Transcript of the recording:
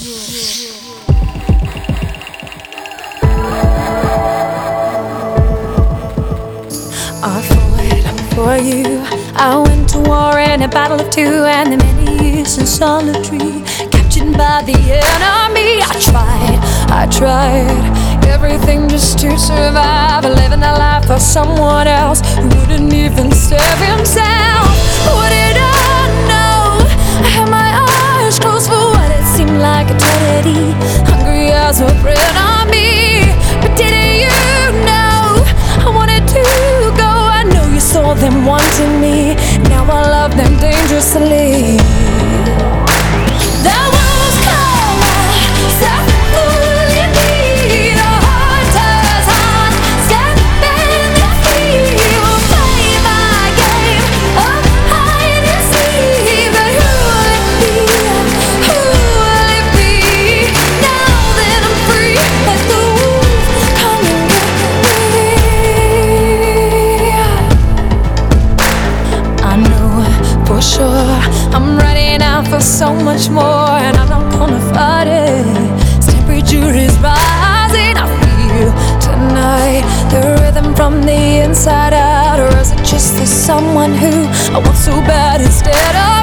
I fought for you. I went to war in a battle of two, and the many years in solitary, captured by the enemy. I tried everything just to survive, living a life for someone else who wouldn't even serve himself. What did I know? I had my eyes closed for what it seemed like eternity. Hungry as a bread on me. But didn't you know I wanted to go? I know you saw them wanting me. Now I love them dangerously. That was cold. For sure, I'm running out for so much more, and I'm not gonna fight it. This temperature is rising. I feel tonight the rhythm from the inside out, or is it just the someone who I want so bad instead of?